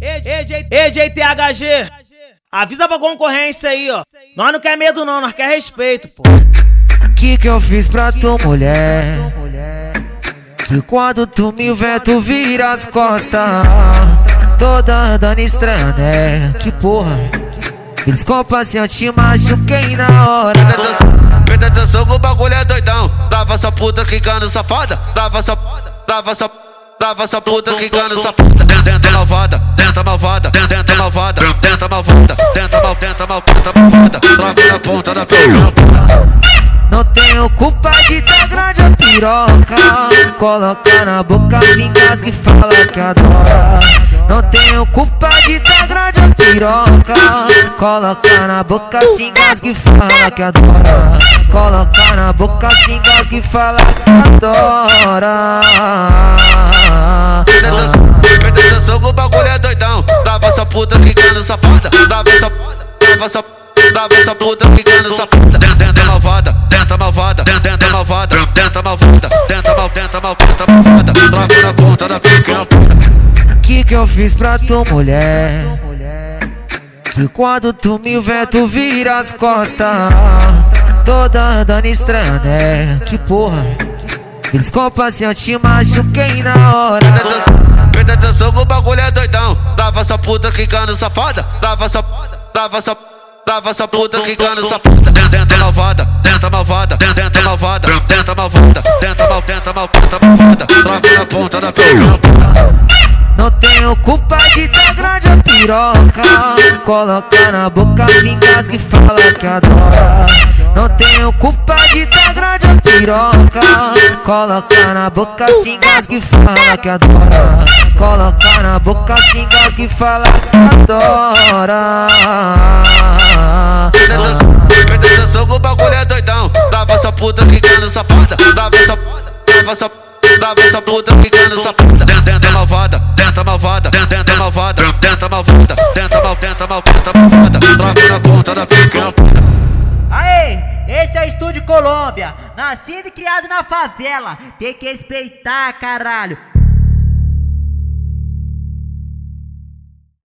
Ei, JTHG, avisa pra concorrência aí, ó. Nós não quer medo não, nós quer respeito, pô. Que eu fiz pra tu, mulher? Que quando tu me vê, tu vira as costas, toda andando estranha, né? Que porra. Desculpa se eu te machuquei na hora. Presta atenção que o bagulho é doidão. Trava essa puta quicando safada. Trava essa puta quicando safada. Tenta malvada, tenta malvada, tenta malvada, tenta malvada, tenta malvada. Trava na ponta da piroca. Não tenho culpa de dar grande a piroca. Coloca na boca assim, casca e fala que adora. Não tenho culpa de dar grande a piroca. Coloca na boca assim, casca e fala que adora. Coloca na boca assim, casca e fala que adora. Presta atenção que o bagulho é doidão. Trava essa puta quicando safada. Trava essa puta quicando safada. Tenta malvada, tenta malvada, tenta malvada, tenta malvada, tenta malvada. Trava na ponta da pica. Que eu fiz pra tu, mulher? Que quando tu me vê, tu vira as costas, toda andando estranha, né? Que porra. Desculpa se eu te machuquei na hora. Presta atenção que o bagulho é doidão. Trava essa puta quicando safada. Trava essa puta quicando safada. Tenta malvada, tenta malvada, tenta malvada, tenta malvada, tenta malvada. Trava na ponta da piroca. Não tenho culpa de dar grande a piroca. Coloca na boca assim, casca e fala que adora. Não tenho culpa de dar grande a piroca. Coloca na boca assim, casca e fala que adora. Coloca na boca assim, casca e fala que adora. Presta atenção que o bagulho é doidão. Trava essa puta quicando safada. Trava essa puta quicando safada. Tenta malvada, tenta malvada, tenta malvada, tenta malvada, tenta malvada. Trava na ponta da pica. Aê, esse é o Estúdio Colômbia, nascido e criado na favela, tem que respeitar, caralho.